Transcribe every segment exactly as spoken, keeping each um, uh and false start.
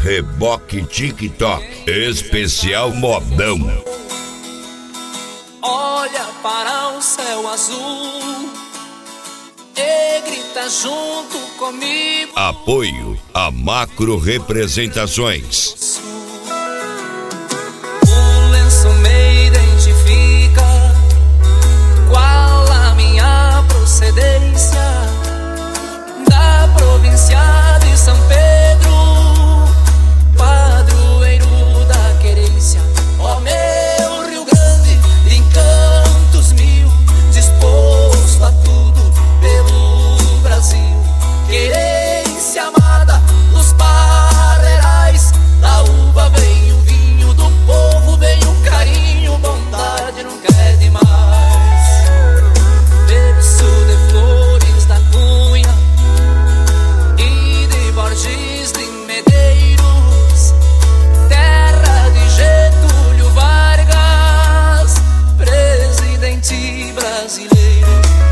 Reboque TikTok, especial modão. Olha para o céu azul e grita junto comigo. Apoio a Macro Representações. O lenço me identifica, qual a minha procedência, da província de São Pedro, padroeiro da querência. Ó meu Rio Grande, de encantos mil, disposto a tudo pelo Brasil. Querência amada dos parreirais, da uva vem o vinho, do povo vem o carinho, bondade nunca é demais. Berço de flores da Cunha e de Borges de Medeiros, terra de Getúlio Vargas, presidente brasileiro.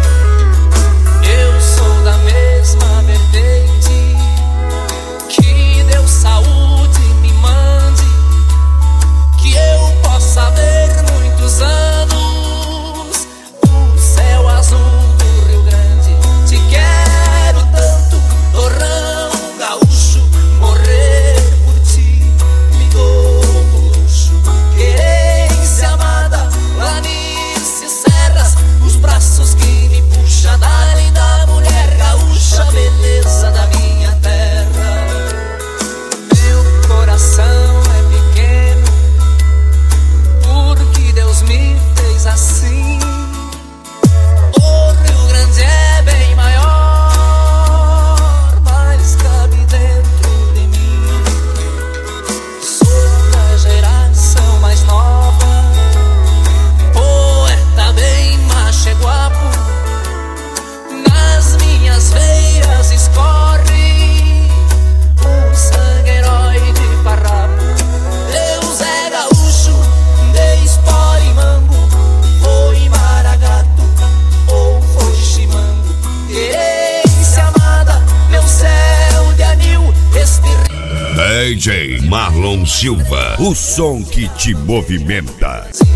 Eu sou da mesma vertente, que Deus saúde me mande, que eu possa ver muitos anos o céu azul do Rio Grande. Te quero tanto, torrão gaúcho, morrer por ti me dou por luxo. Querência amada, planícies, serras, os braços que me puxa da linda mulher gaúcha, beleza da minha terra. Meu coração é pequeno, porque Deus me fez assim. O Rio Grande é bem maior, mas cabe dentro de mim. Sou da geração mais nova, poeta bem macho e guapo, nas minhas veias escorre o sangue herói de farrapo. Deus é gaúcho, de espora e mango, foi maragato ou foi chimango. Querência amada, meu céu de anil, respira D J Marlon Silva, o som que te movimenta.